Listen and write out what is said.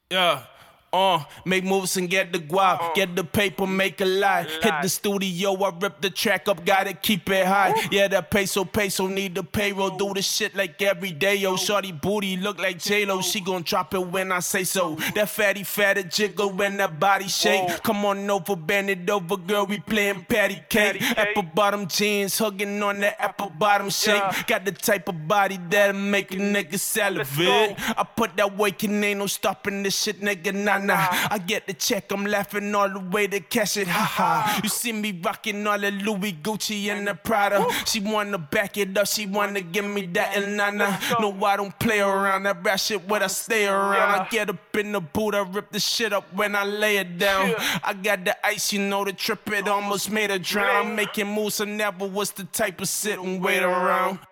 Yeah. Make moves and get the guap, get the paper, make a lie. Hit the studio, I rip the track up, gotta keep it high. Yeah, that peso, need the payroll, do the shit like every day, yo. Shorty booty look like J-Lo, she gon' drop it when I say so. That fatty jiggle when that body shake. Come on over, bend it over, girl, we playing patty cake. Apple bottom jeans, hugging on that apple bottom shake. Got the type of body that'll make a nigga salivate. I put that work in, ain't no stopping this shit, nigga, nah. I get the check, I'm laughing all the way to cash it, haha. You see me rocking all the Louis, Gucci, and the Prada. She wanna back it up, she wanna give me that and nana. No, I don't play around, that rap shit where I stay around. I get up in the boot, I rip the shit up when I lay it down. I got the ice, you know the trip, it almost made her drown. I'm making moves, I never was the type of sit and wait around.